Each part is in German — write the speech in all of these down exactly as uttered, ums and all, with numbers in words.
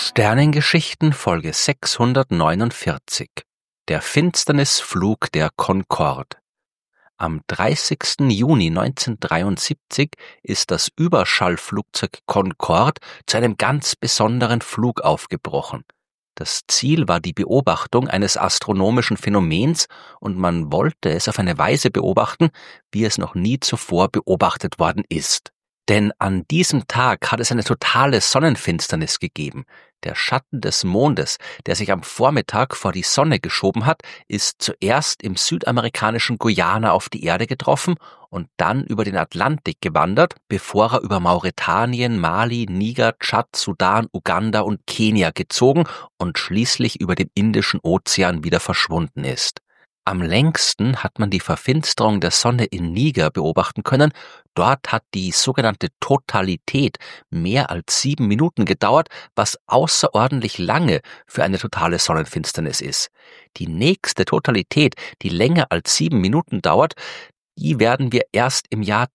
Sternengeschichten Folge sechshundertneunundvierzig. Der Finsternisflug der Concorde. Am dreißigsten Juni neunzehnhundertdreiundsiebzig ist das Überschallflugzeug Concorde zu einem ganz besonderen Flug aufgebrochen. Das Ziel war die Beobachtung eines astronomischen Phänomens und man wollte es auf eine Weise beobachten, wie es noch nie zuvor beobachtet worden ist. Denn an diesem Tag hat es eine totale Sonnenfinsternis gegeben. Der Schatten des Mondes, der sich am Vormittag vor die Sonne geschoben hat, ist zuerst im südamerikanischen Guyana auf die Erde getroffen und dann über den Atlantik gewandert, bevor er über Mauretanien, Mali, Niger, Tschad, Sudan, Uganda und Kenia gezogen und schließlich über dem Indischen Ozean wieder verschwunden ist. Am längsten hat man die Verfinsterung der Sonne in Niger beobachten können. Dort hat die sogenannte Totalität mehr als sieben Minuten gedauert, was außerordentlich lange für eine totale Sonnenfinsternis ist. Die nächste Totalität, die länger als sieben Minuten dauert, die werden wir erst im Jahr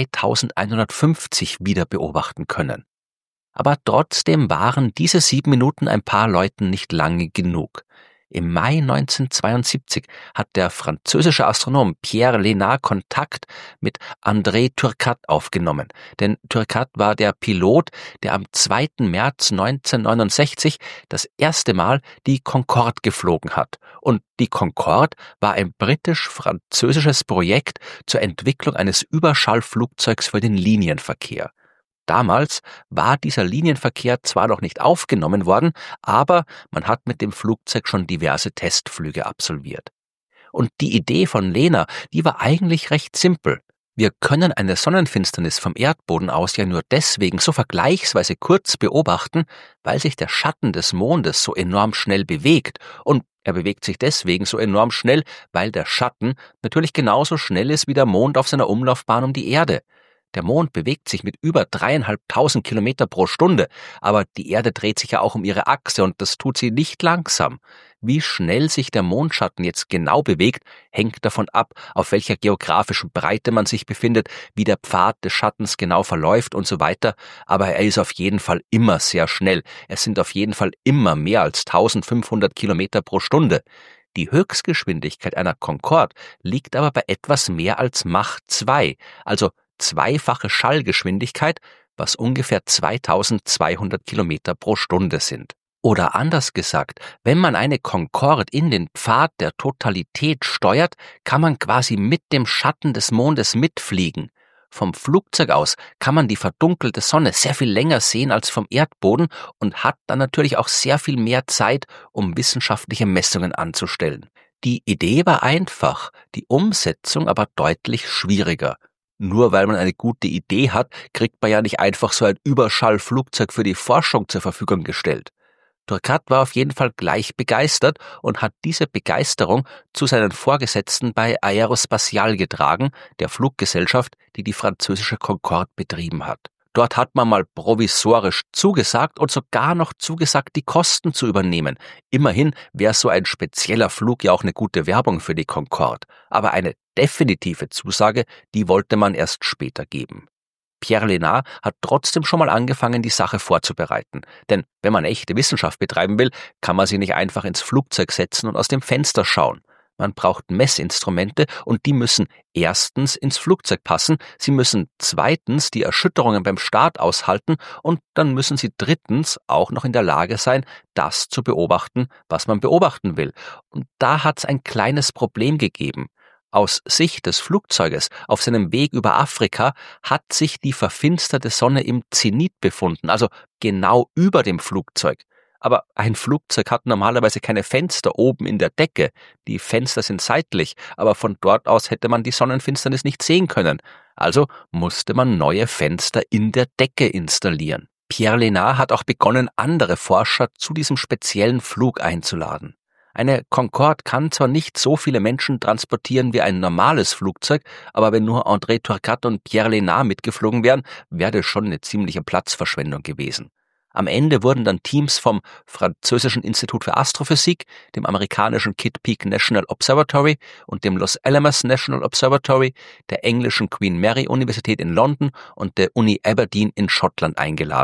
zweitausendeinhundertfünfzig wieder beobachten können. Aber trotzdem waren diese sieben Minuten ein paar Leuten nicht lange genug. Im Mai neunzehnhundertzweiundsiebzig hat der französische Astronom Pierre Lénard Kontakt mit André Turcat aufgenommen. Denn Turcat war der Pilot, der am zweiten März neunzehnhundertneunundsechzig das erste Mal die Concorde geflogen hat. Und die Concorde war ein britisch-französisches Projekt zur Entwicklung eines Überschallflugzeugs für den Linienverkehr. Damals war dieser Linienverkehr zwar noch nicht aufgenommen worden, aber man hat mit dem Flugzeug schon diverse Testflüge absolviert. Und die Idee von Lénard, die war eigentlich recht simpel. Wir können eine Sonnenfinsternis vom Erdboden aus ja nur deswegen so vergleichsweise kurz beobachten, weil sich der Schatten des Mondes so enorm schnell bewegt. Und er bewegt sich deswegen so enorm schnell, weil der Schatten natürlich genauso schnell ist wie der Mond auf seiner Umlaufbahn um die Erde. Der Mond bewegt sich mit über dreieinhalbtausend Kilometer pro Stunde, aber die Erde dreht sich ja auch um ihre Achse und das tut sie nicht langsam. Wie schnell sich der Mondschatten jetzt genau bewegt, hängt davon ab, auf welcher geografischen Breite man sich befindet, wie der Pfad des Schattens genau verläuft und so weiter, aber er ist auf jeden Fall immer sehr schnell. Es sind auf jeden Fall immer mehr als eintausendfünfhundert Kilometer pro Stunde. Die Höchstgeschwindigkeit einer Concorde liegt aber bei etwas mehr als Mach zwei, also zweifache Schallgeschwindigkeit, was ungefähr zweitausendzweihundert Kilometer pro Stunde sind. Oder anders gesagt, wenn man eine Concorde in den Pfad der Totalität steuert, kann man quasi mit dem Schatten des Mondes mitfliegen. Vom Flugzeug aus kann man die verdunkelte Sonne sehr viel länger sehen als vom Erdboden und hat dann natürlich auch sehr viel mehr Zeit, um wissenschaftliche Messungen anzustellen. Die Idee war einfach, die Umsetzung aber deutlich schwieriger. Nur weil man eine gute Idee hat, kriegt man ja nicht einfach so ein Überschallflugzeug für die Forschung zur Verfügung gestellt. Turcat war auf jeden Fall gleich begeistert und hat diese Begeisterung zu seinen Vorgesetzten bei Aerospatiale getragen, der Fluggesellschaft, die die französische Concorde betrieben hat. Dort hat man mal provisorisch zugesagt und sogar noch zugesagt, die Kosten zu übernehmen. Immerhin wäre so ein spezieller Flug ja auch eine gute Werbung für die Concorde. Aber eine definitive Zusage, die wollte man erst später geben. Pierre Lénard hat trotzdem schon mal angefangen, die Sache vorzubereiten. Denn wenn man echte Wissenschaft betreiben will, kann man sich nicht einfach ins Flugzeug setzen und aus dem Fenster schauen. Man braucht Messinstrumente und die müssen erstens ins Flugzeug passen, sie müssen zweitens die Erschütterungen beim Start aushalten und dann müssen sie drittens auch noch in der Lage sein, das zu beobachten, was man beobachten will. Und da hat es ein kleines Problem gegeben. Aus Sicht des Flugzeuges auf seinem Weg über Afrika hat sich die verfinsterte Sonne im Zenit befunden, also genau über dem Flugzeug. Aber ein Flugzeug hat normalerweise keine Fenster oben in der Decke. Die Fenster sind seitlich, aber von dort aus hätte man die Sonnenfinsternis nicht sehen können. Also musste man neue Fenster in der Decke installieren. Pierre Lénard hat auch begonnen, andere Forscher zu diesem speziellen Flug einzuladen. Eine Concorde kann zwar nicht so viele Menschen transportieren wie ein normales Flugzeug, aber wenn nur André Turcat und Pierre Lénard mitgeflogen wären, wäre das schon eine ziemliche Platzverschwendung gewesen. Am Ende wurden dann Teams vom französischen Institut für Astrophysik, dem amerikanischen Kitt Peak National Observatory und dem Los Alamos National Observatory, der englischen Queen Mary Universität in London und der Uni Aberdeen in Schottland eingeladen.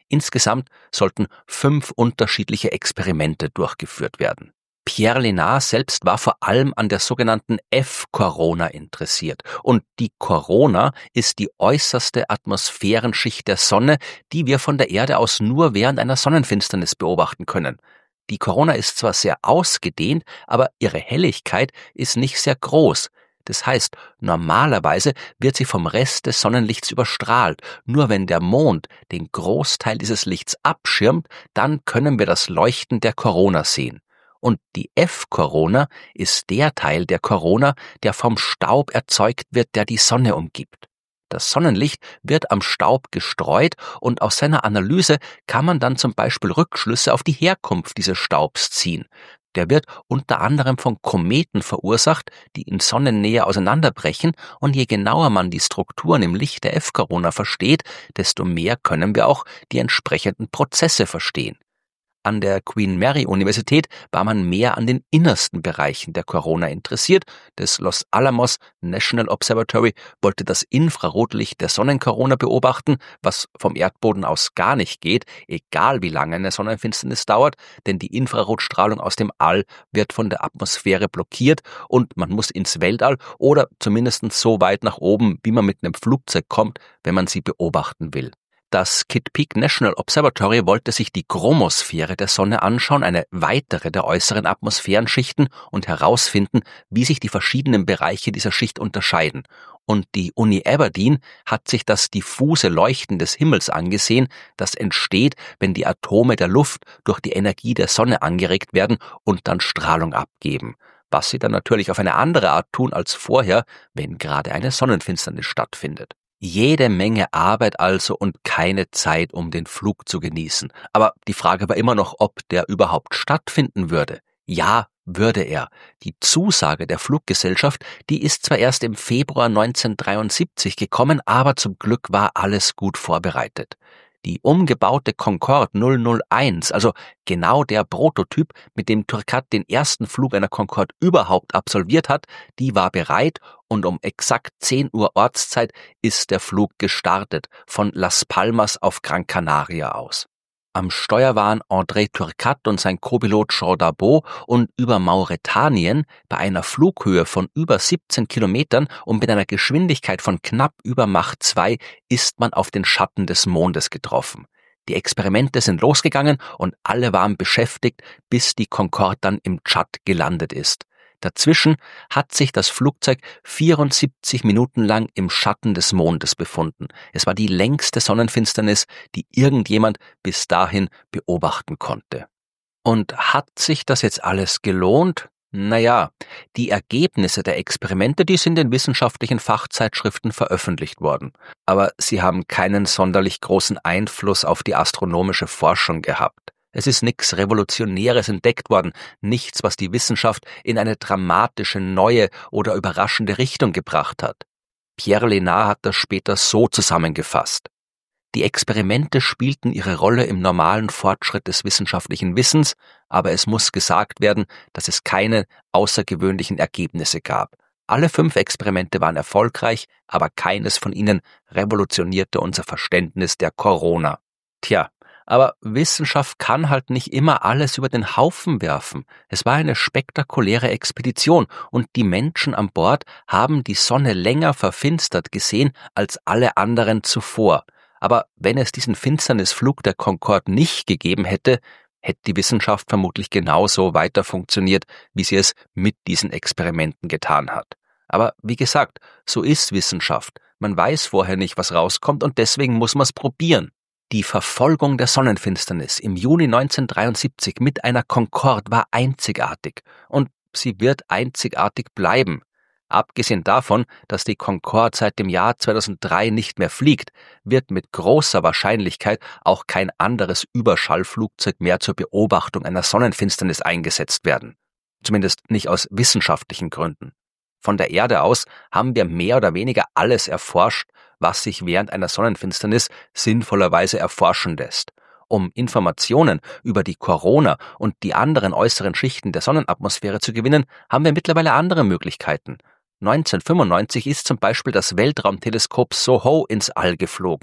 Insgesamt sollten fünf unterschiedliche Experimente durchgeführt werden. Pierre Lénard selbst war vor allem an der sogenannten F-Corona interessiert. Und die Corona ist die äußerste Atmosphärenschicht der Sonne, die wir von der Erde aus nur während einer Sonnenfinsternis beobachten können. Die Corona ist zwar sehr ausgedehnt, aber ihre Helligkeit ist nicht sehr groß. Das heißt, normalerweise wird sie vom Rest des Sonnenlichts überstrahlt. Nur wenn der Mond den Großteil dieses Lichts abschirmt, dann können wir das Leuchten der Corona sehen. Und die F-Corona ist der Teil der Corona, der vom Staub erzeugt wird, der die Sonne umgibt. Das Sonnenlicht wird am Staub gestreut und aus seiner Analyse kann man dann zum Beispiel Rückschlüsse auf die Herkunft dieses Staubs ziehen. Der wird unter anderem von Kometen verursacht, die in Sonnennähe auseinanderbrechen, und je genauer man die Strukturen im Licht der F-Corona versteht, desto mehr können wir auch die entsprechenden Prozesse verstehen. An der Queen Mary Universität war man mehr an den innersten Bereichen der Corona interessiert. Das Los Alamos National Observatory wollte das Infrarotlicht der Sonnenkorona beobachten, was vom Erdboden aus gar nicht geht, egal wie lange eine Sonnenfinsternis dauert, denn die Infrarotstrahlung aus dem All wird von der Atmosphäre blockiert und man muss ins Weltall oder zumindest so weit nach oben, wie man mit einem Flugzeug kommt, wenn man sie beobachten will. Das Kitt Peak National Observatory wollte sich die Chromosphäre der Sonne anschauen, eine weitere der äußeren Atmosphärenschichten, und herausfinden, wie sich die verschiedenen Bereiche dieser Schicht unterscheiden. Und die Uni Aberdeen hat sich das diffuse Leuchten des Himmels angesehen, das entsteht, wenn die Atome der Luft durch die Energie der Sonne angeregt werden und dann Strahlung abgeben. Was sie dann natürlich auf eine andere Art tun als vorher, wenn gerade eine Sonnenfinsternis stattfindet. Jede Menge Arbeit also und keine Zeit, um den Flug zu genießen. Aber die Frage war immer noch, ob der überhaupt stattfinden würde. Ja, würde er. Die Zusage der Fluggesellschaft, die ist zwar erst im Februar neunzehnhundertdreiundsiebzig gekommen, aber zum Glück war alles gut vorbereitet. Die umgebaute Concorde null null eins, also genau der Prototyp, mit dem Turcat den ersten Flug einer Concorde überhaupt absolviert hat, die war bereit und um exakt zehn Uhr Ortszeit ist der Flug gestartet, von Las Palmas auf Gran Canaria aus. Am Steuer waren André Turcat und sein Co-Pilot Jean Darbot, und über Mauretanien bei einer Flughöhe von über siebzehn Kilometern und mit einer Geschwindigkeit von knapp über Mach zwei ist man auf den Schatten des Mondes getroffen. Die Experimente sind losgegangen und alle waren beschäftigt, bis die Concorde dann im Tschad gelandet ist. Dazwischen hat sich das Flugzeug vierundsiebzig Minuten lang im Schatten des Mondes befunden. Es war die längste Sonnenfinsternis, die irgendjemand bis dahin beobachten konnte. Und hat sich das jetzt alles gelohnt? Naja, die Ergebnisse der Experimente, die sind in wissenschaftlichen Fachzeitschriften veröffentlicht worden. Aber sie haben keinen sonderlich großen Einfluss auf die astronomische Forschung gehabt. Es ist nichts Revolutionäres entdeckt worden, nichts, was die Wissenschaft in eine dramatische, neue oder überraschende Richtung gebracht hat. Pierre Lénard hat das später so zusammengefasst: Die Experimente spielten ihre Rolle im normalen Fortschritt des wissenschaftlichen Wissens, aber es muss gesagt werden, dass es keine außergewöhnlichen Ergebnisse gab. Alle fünf Experimente waren erfolgreich, aber keines von ihnen revolutionierte unser Verständnis der Corona. Tja, aber Wissenschaft kann halt nicht immer alles über den Haufen werfen. Es war eine spektakuläre Expedition und die Menschen an Bord haben die Sonne länger verfinstert gesehen als alle anderen zuvor. Aber wenn es diesen Finsternisflug der Concorde nicht gegeben hätte, hätte die Wissenschaft vermutlich genauso weiter funktioniert, wie sie es mit diesen Experimenten getan hat. Aber wie gesagt, so ist Wissenschaft. Man weiß vorher nicht, was rauskommt, und deswegen muss man es probieren. Die Verfolgung der Sonnenfinsternis im Juni neunzehnhundertdreiundsiebzig mit einer Concorde war einzigartig, und sie wird einzigartig bleiben. Abgesehen davon, dass die Concorde seit dem Jahr zweitausenddrei nicht mehr fliegt, wird mit großer Wahrscheinlichkeit auch kein anderes Überschallflugzeug mehr zur Beobachtung einer Sonnenfinsternis eingesetzt werden. Zumindest nicht aus wissenschaftlichen Gründen. Von der Erde aus haben wir mehr oder weniger alles erforscht, was sich während einer Sonnenfinsternis sinnvollerweise erforschen lässt. Um Informationen über die Corona und die anderen äußeren Schichten der Sonnenatmosphäre zu gewinnen, haben wir mittlerweile andere Möglichkeiten. neunzehnhundertfünfundneunzig ist zum Beispiel das Weltraumteleskop SOHO ins All geflogen.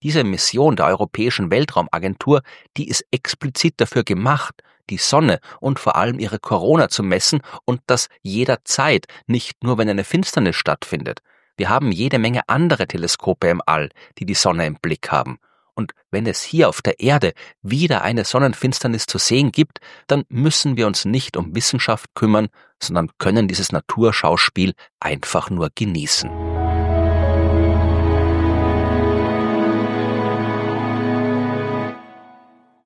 Diese Mission der Europäischen Weltraumagentur, die ist explizit dafür gemacht, die Sonne und vor allem ihre Korona zu messen und das jederzeit, nicht nur wenn eine Finsternis stattfindet. Wir haben jede Menge andere Teleskope im All, die die Sonne im Blick haben. Und wenn es hier auf der Erde wieder eine Sonnenfinsternis zu sehen gibt, dann müssen wir uns nicht um Wissenschaft kümmern, sondern können dieses Naturschauspiel einfach nur genießen.